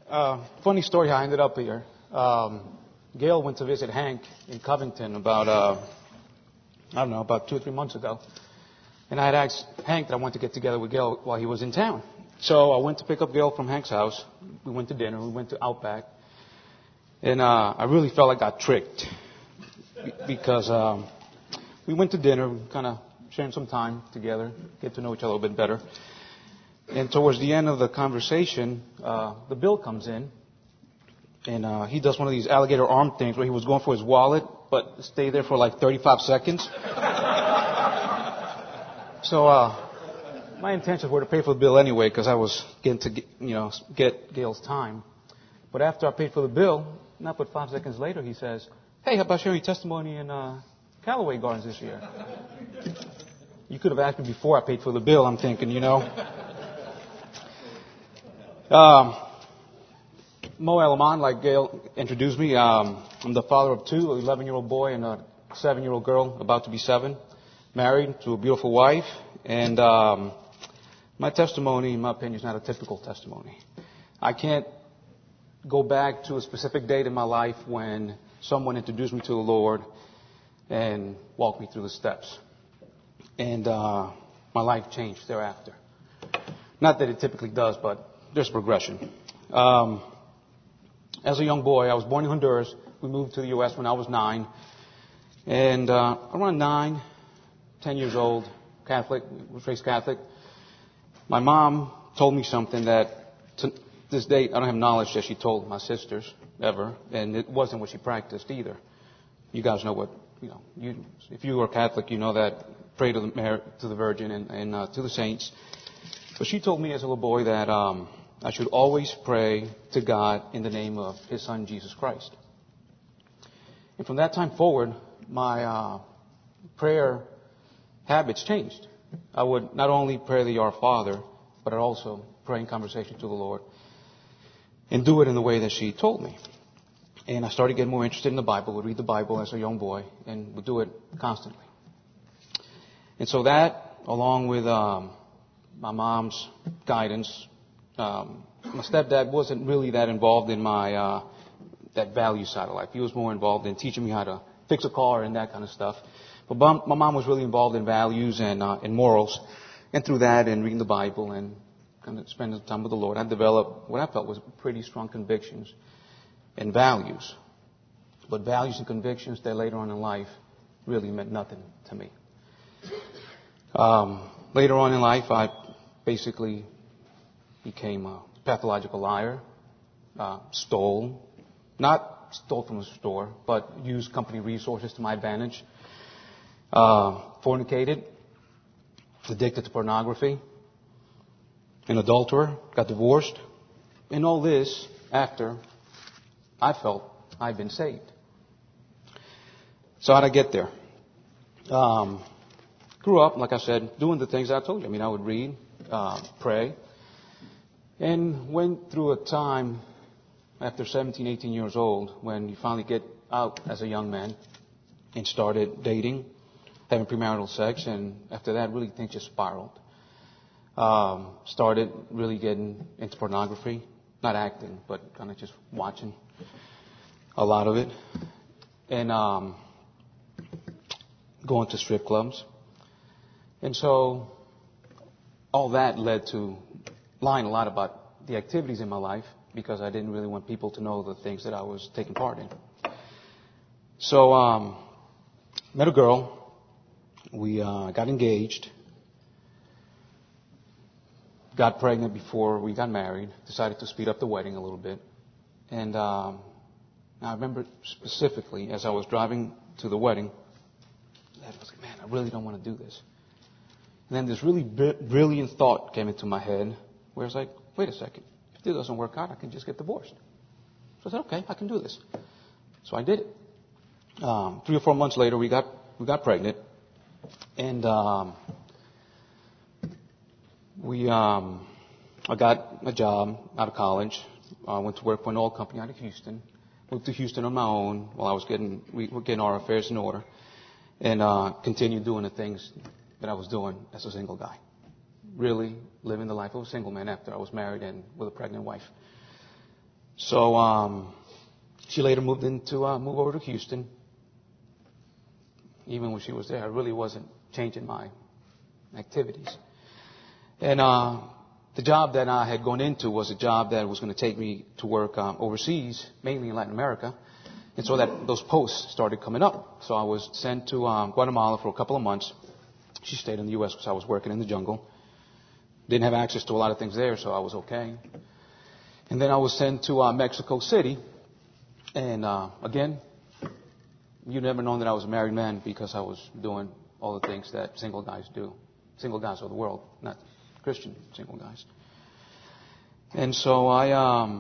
Funny story how I ended up here. Gail went to visit Hank in Covington about 2 or 3 months ago. And I had asked Hank that I wanted to get together with Gail while he was in town. So I went to pick up Gail from Hank's house. We went to dinner. We went to Outback. And I really felt like I got tricked because we went to dinner, kind of sharing some time together, get to know each other a little bit better. And towards the end of the conversation, the bill comes in. And he does one of these alligator arm things where he was going for his wallet, but stayed there for like 35 seconds. So my intentions were to pay for the bill anyway because I was getting to get Gail's time. But after I paid for the bill, not but 5 seconds later, he says, "Hey, how about sharing your testimony in Callaway Gardens this year?" You could have asked me before I paid for the bill, I'm thinking, Mo Alaman, like Gail introduced me, I'm the father of two, an 11-year-old boy and a 7-year-old girl, about to be 7, married to a beautiful wife. And my testimony, in my opinion, is not a typical testimony. I can't go back to a specific date in my life when someone introduced me to the Lord and walked me through the steps. And my life changed thereafter. Not that it typically does, but there's progression. As a young boy, I was born in Honduras. We moved to the U.S. when I was 9. And around 9, 10 years old, Catholic, was raised Catholic. My mom told me something that to this day I don't have knowledge that she told my sisters ever. And it wasn't what she practiced either. You guys know what, if you are Catholic, you know that pray to the Virgin and to the saints. But she told me as a little boy that I should always pray to God in the name of His Son, Jesus Christ. And from that time forward, my prayer habits changed. I would not only pray the Our Father, but I'd also pray in conversation to the Lord and do it in the way that she told me. And I started getting more interested in the Bible, would read the Bible as a young boy, and would do it constantly. And so that, along with my mom's guidance, my stepdad wasn't really that involved in my that value side of life. He was more involved in teaching me how to fix a car and that kind of stuff. But my mom was really involved in values and morals. And through that and reading the Bible and kind of spending time with the Lord, I developed what I felt was pretty strong convictions and values. But values and convictions that later on in life really meant nothing to me. Later on in life, I basically became a pathological liar, not stole from a store, but used company resources to my advantage, fornicated, addicted to pornography, an adulterer, got divorced, and all this after I felt I'd been saved. So how'd I get there? Grew up, like I said, doing the things I told you. I would read, pray, and went through a time after 17, 18 years old when you finally get out as a young man and started dating, having premarital sex, and after that, really things just spiraled. Started really getting into pornography, not acting, but kind of just watching a lot of it, and going to strip clubs. And so all that led to lying a lot about the activities in my life because I didn't really want people to know the things that I was taking part in. So met a girl. We got engaged. Got pregnant before we got married. Decided to speed up the wedding a little bit. And I remember specifically as I was driving to the wedding, I was like, man, I really don't want to do this. And then this really brilliant thought came into my head where I was like, wait a second. If this doesn't work out, I can just get divorced. So I said, okay, I can do this. So I did it. 3 or 4 months later, we got pregnant. And I got a job out of college. I went to work for an oil company out of Houston. Moved to Houston on my own while we were getting our affairs in order. And continued doing the things that I was doing as a single guy. Really living the life of a single man after I was married and with a pregnant wife. So she later moved over to Houston. Even when she was there, I really wasn't changing my activities. And the job that I had gone into was a job that was going to take me to work overseas, mainly in Latin America. And so those posts started coming up. So I was sent to Guatemala for a couple of months. She stayed in the U.S. because I was working in the jungle. Didn't have access to a lot of things there, so I was okay. And then I was sent to Mexico City. And again, you'd never known that I was a married man because I was doing all the things that single guys do. Single guys of the world, not Christian single guys. And so I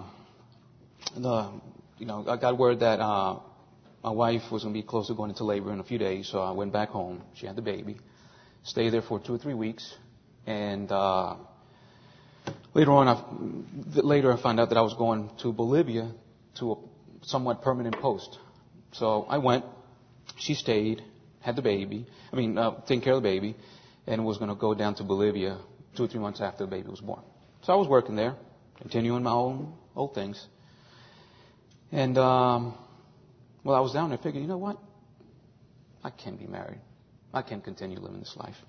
got word that my wife was going to be close to going into labor in a few days, so I went back home. She had the baby. Stayed there for 2 or 3 weeks. And later I found out that I was going to Bolivia to a somewhat permanent post. So I went. She stayed, had the baby. Taking care of the baby, and was going to go down to Bolivia 2 or 3 months after the baby was born. So I was working there, continuing my own old things. And while I was down there, I figured, you know what? I can't be married. I can't continue living this life.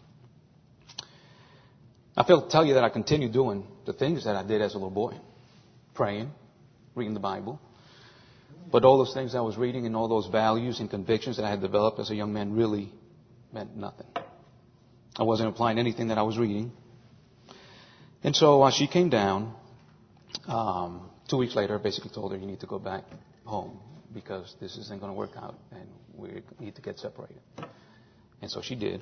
I feel to tell you that I continued doing the things that I did as a little boy. Praying, reading the Bible. But all those things I was reading and all those values and convictions that I had developed as a young man really meant nothing. I wasn't applying anything that I was reading. And so she came down. 2 weeks later, I basically told her, you need to go back home because this isn't going to work out and we need to get separated. And so she did.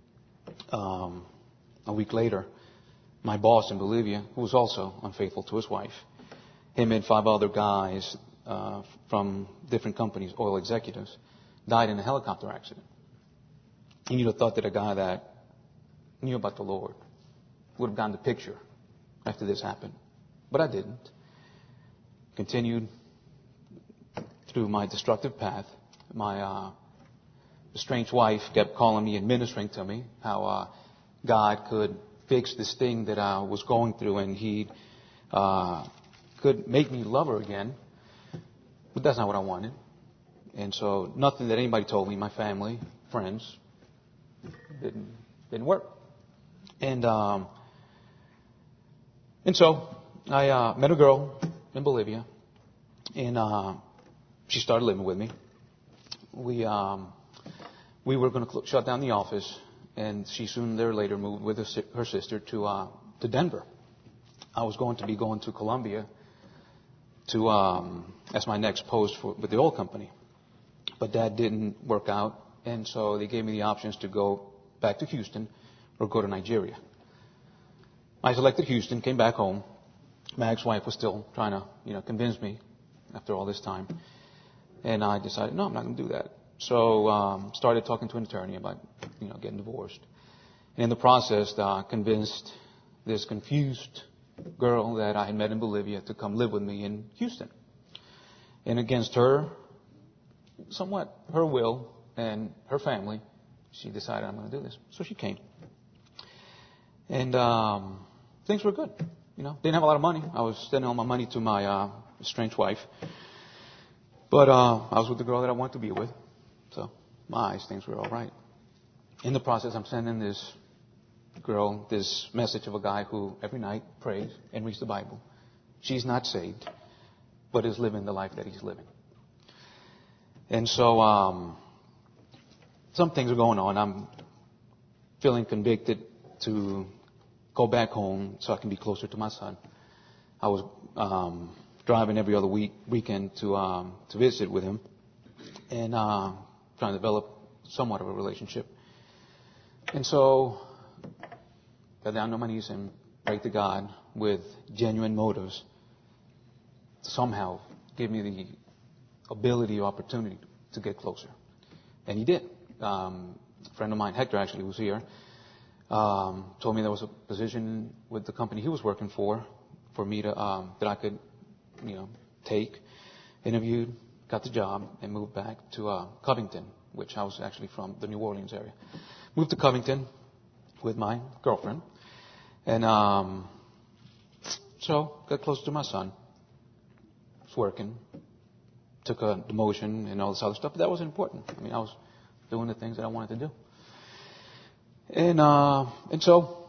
A week later, my boss in Bolivia, who was also unfaithful to his wife, him and 5 other guys from different companies, oil executives, died in a helicopter accident. And you'd have thought that a guy that knew about the Lord would have gotten the picture after this happened. But I didn't. Continued through my destructive path. My estranged wife kept calling me and ministering to me how God could fix this thing that I was going through and He could make me love her again. But that's not what I wanted. And so nothing that anybody told me, my family, friends, didn't work. And so I met a girl in Bolivia, and she started living with me. We were going to shut down the office, and she soon later moved with her sister to Denver. I was going to be going to Colombia as my next post with the oil company, but that didn't work out, and so they gave me the options to go back to Houston or go to Nigeria. I selected Houston, came back home. My ex-wife was still trying to, convince me after all this time. And I decided, no, I'm not going to do that. So started talking to an attorney about, getting divorced. And in the process, convinced this confused girl that I had met in Bolivia to come live with me in Houston. And against her, somewhat her will and her family, she decided I'm going to do this. So she came. And things were good. Didn't have a lot of money. I was sending all my money to my estranged wife. But I was with the girl that I wanted to be with. So my eyes, things were all right. In the process, I'm sending this girl this message of a guy who every night prays and reads the Bible. She's not saved, but is living the life that he's living. And so some things are going on. I'm feeling convicted to go back home so I can be closer to my son. I was driving every other weekend to visit with him and trying to develop somewhat of a relationship. And so got down on my knees and prayed to God with genuine motives to somehow give me the ability or opportunity to get closer. And He did. A friend of mine, Hector, actually was here. Told me there was a position with the company he was working for me to that I could, take. Interviewed, got the job, and moved back to Covington, which I was actually from the New Orleans area. Moved to Covington with my girlfriend, and so got close to my son. was working, took a demotion and all this other stuff, but that wasn't important. I mean, I was doing the things that I wanted to do. And so,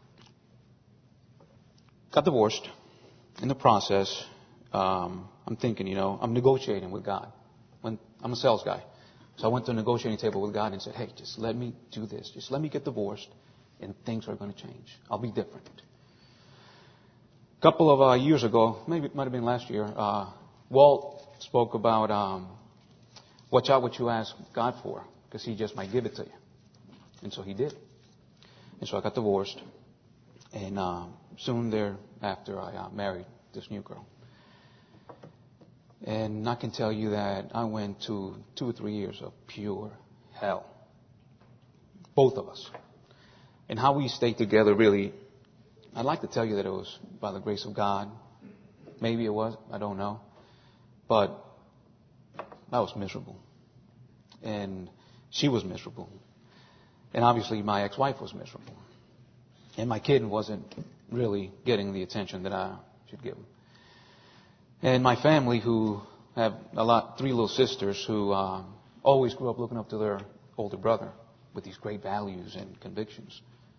got divorced. In the process, I'm thinking, I'm negotiating with God. When I'm a sales guy. So I went to a negotiating table with God and said, hey, just let me do this. Just let me get divorced and things are going to change. I'll be different. A couple of years ago, maybe it might have been last year, Walt spoke about watch out what you ask God for because He just might give it to you. And so He did. And so I got divorced. And soon thereafter, I married this new girl. And I can tell you that I went to 2 or 3 years of pure hell. Both of us. And how we stayed together really, I'd like to tell you that it was by the grace of God. Maybe it was, I don't know. But I was miserable. And she was miserable. And obviously my ex-wife was miserable. And my kid wasn't really getting the attention that I should give him. And my family, who have 3 little sisters who always grew up looking up to their older brother with these great values and convictions,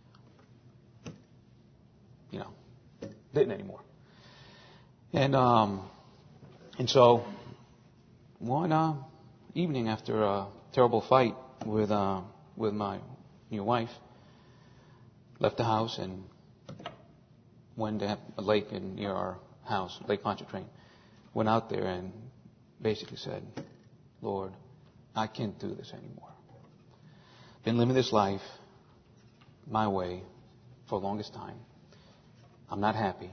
didn't anymore. And so one evening after a terrible fight with my new wife, left the house and went to a lake near our house, Lake Pontchartrain. Went out there and basically said, Lord, I can't do this anymore. Been living this life my way for the longest time. I'm not happy.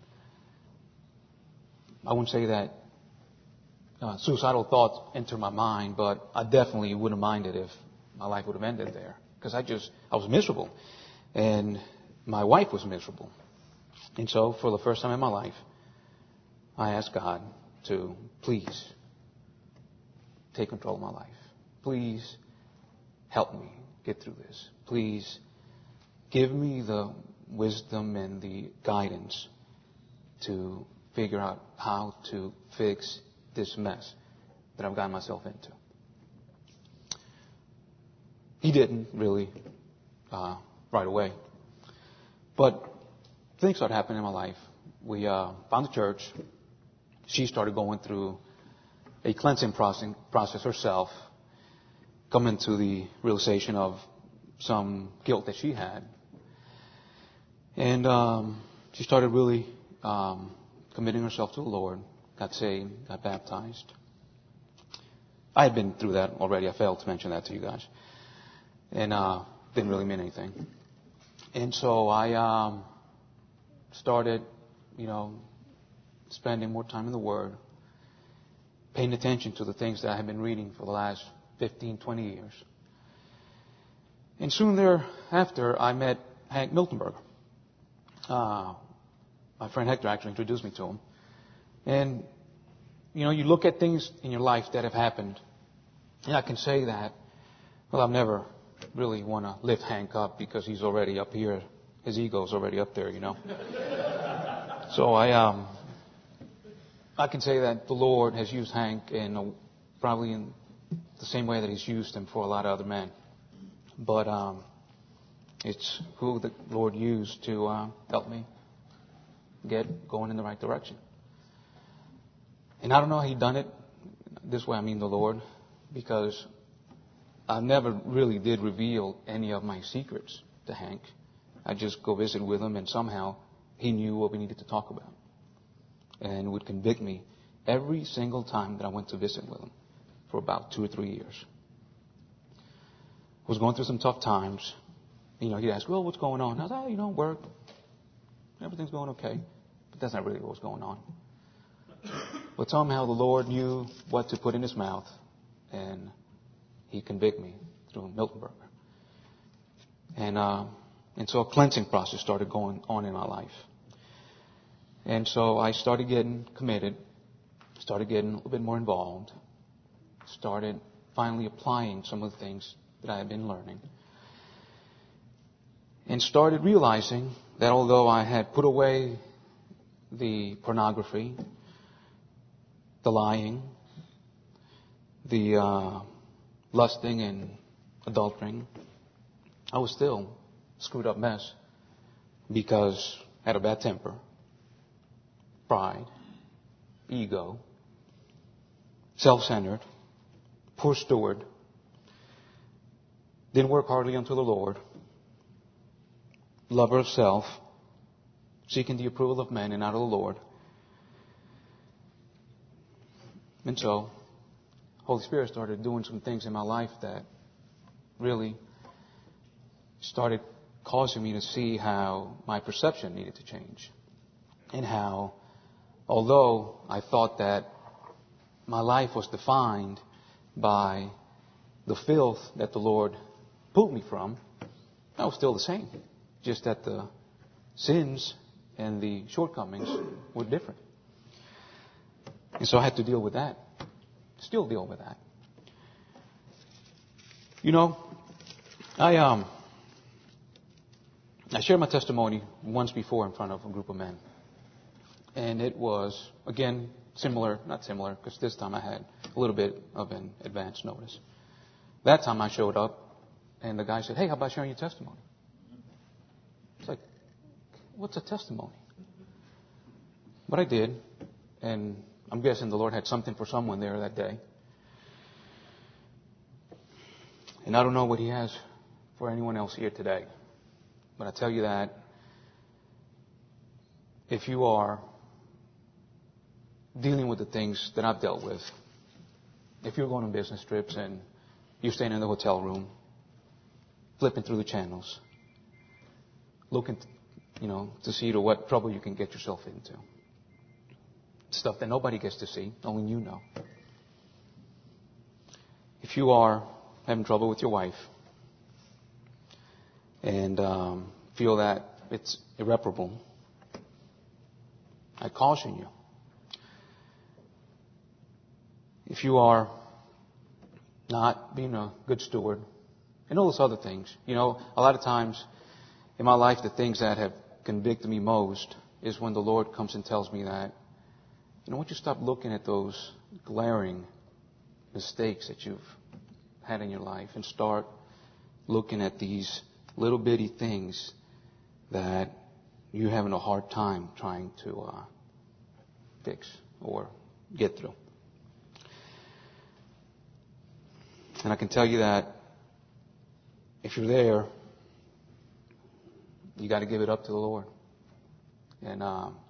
I wouldn't say that suicidal thoughts enter my mind, but I definitely wouldn't mind it if my life would have ended there. Because I was miserable. And my wife was miserable. And so for the first time in my life, I asked God to please take control of my life. Please help me get through this. Please give me the wisdom and the guidance to figure out how to fix this mess that I've gotten myself into. He didn't really right away. But things started happening in my life. We found a church. She started going through a cleansing process herself, coming to the realization of some guilt that she had. And she started really committing herself to the Lord, got saved, got baptized. I had been through that already. I failed to mention that to you guys. And didn't really mean anything. And so I started, spending more time in the Word, paying attention to the things that I had been reading for the last 15, 20 years. And soon thereafter, I met Hank Miltenberger. My friend Hector actually introduced me to him. And, you look at things in your life that have happened, and I can say that, well, I've never really want to lift Hank up because he's already up here. His ego's already up there, So I can say that the Lord has used Hank probably in the same way that He's used him for a lot of other men. But it's who the Lord used to help me get going in the right direction. And I don't know how He done it. This way I mean the Lord, because I never really did reveal any of my secrets to Hank. I'd just go visit with him, and somehow he knew what we needed to talk about. And would convict me every single time that I went to visit with him for about 2 or 3 years. Was going through some tough times. He'd ask, well, what's going on? I was like, work. Everything's going okay. But that's not really what was going on. But somehow the Lord knew what to put in His mouth, and He convicted me through Miltenberger. And so a cleansing process started going on in my life. And so I started getting committed, started getting a little bit more involved, started finally applying some of the things that I had been learning, and started realizing that although I had put away the pornography, the lying, the lusting and adultering, I was still a screwed up mess because I had a bad temper, pride, ego, self-centered, poor steward, didn't work hardly unto the Lord, lover of self, seeking the approval of men and not of the Lord. And so, Holy Spirit started doing some things in my life that really started causing me to see how my perception needed to change. And how, although I thought that my life was defined by the filth that the Lord pulled me from, I was still the same. Just that the sins and the shortcomings were different. And so I had to deal with that. Still deal with that. You know, I shared my testimony once before in front of a group of men. And it was, again, not similar, because this time I had a little bit of an advance notice. That time I showed up, and the guy said, "Hey, how about sharing your testimony?" It's like, what's a testimony? But I did, and I'm guessing the Lord had something for someone there that day. And I don't know what He has for anyone else here today. But I tell you that if you are dealing with the things that I've dealt with, if you're going on business trips and you're staying in the hotel room, flipping through the channels, looking, to see to what trouble you can get yourself into. Stuff that nobody gets to see, only you know. If you are having trouble with your wife and feel that it's irreparable, I caution you. If you are not being a good steward, and all those other things. A lot of times in my life, the things that have convicted me most is when the Lord comes and tells me that, why don't you stop looking at those glaring mistakes that you've had in your life and start looking at these little bitty things that you're having a hard time trying to fix or get through. And I can tell you that if you're there, you got to give it up to the Lord. And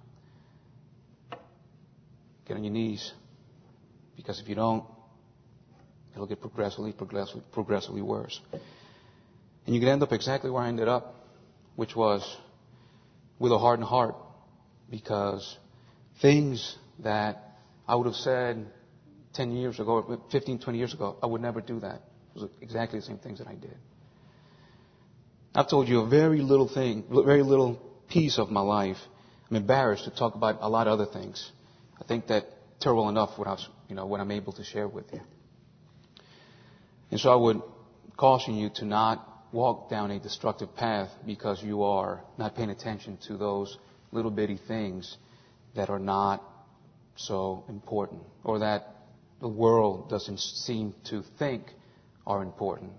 get on your knees. Because if you don't, it'll get progressively worse. And you can end up exactly where I ended up, which was with a hardened heart. Because things that I would have said 10 years ago, or 15, 20 years ago, I would never do that. It was exactly the same things that I did. I've told you a very little piece of my life. I'm embarrassed to talk about a lot of other things. I think that terrible enough what I'm able to share with you. And so I would caution you to not walk down a destructive path because you are not paying attention to those little bitty things that are not so important, or that the world doesn't seem to think are important.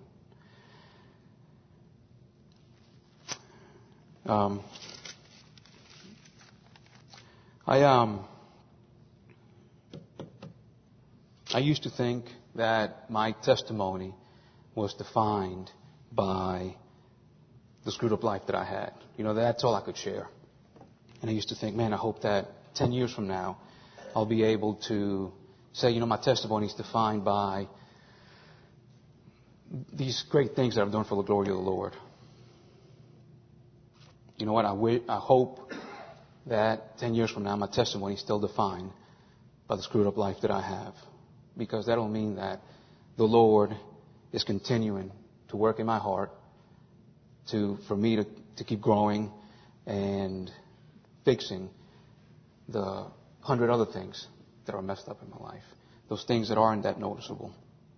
I used to think that my testimony was defined by the screwed up life that I had. That's all I could share. And I used to think, man, I hope that 10 years from now, I'll be able to say, my testimony is defined by these great things that I've done for the glory of the Lord. You know what? I hope that 10 years from now, my testimony is still defined by the screwed up life that I have. Because that'll mean that the Lord is continuing to work in my heart for me to keep growing and fixing the 100 other things that are messed up in my life. Those things that aren't that noticeable.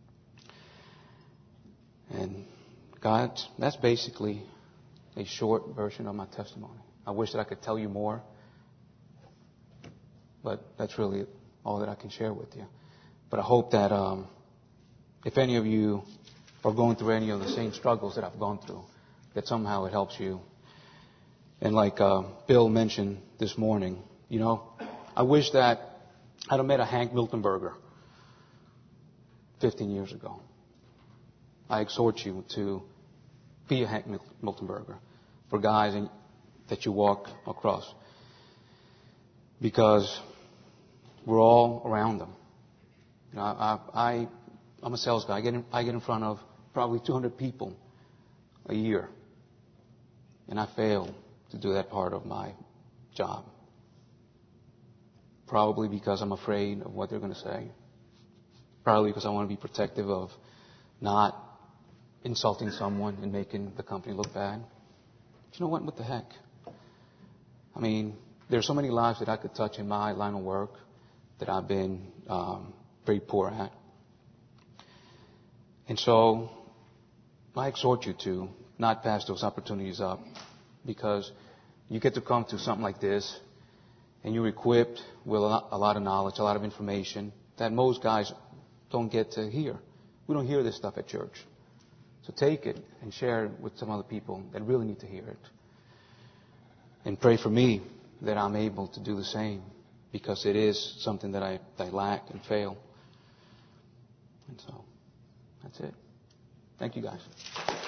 And God, that's basically a short version of my testimony. I wish that I could tell you more, but that's really all that I can share with you. But I hope that if any of you are going through any of the same struggles that I've gone through, that somehow it helps you. And like Bill mentioned this morning, I wish that I'd have met a Hank Miltenberger 15 years ago. I exhort you to be a Hank Miltenberger for guys that you walk across, because we're all around them. I'm a sales guy. I get in front of probably 200 people a year, and I fail to do that part of my job. Probably because I'm afraid of what they're going to say. Probably because I want to be protective of not insulting someone and making the company look bad. But you know what? What the heck? I mean, there's so many lives that I could touch in my line of work that I've been very poor at. And so I exhort you to not pass those opportunities up, because you get to come to something like this and you're equipped with a lot of knowledge, a lot of information that most guys don't get to hear. We don't hear this stuff at church. So take it and share it with some other people that really need to hear it. And pray for me that I'm able to do the same, because it is something that I lack and fail. And so that's it. Thank you, guys.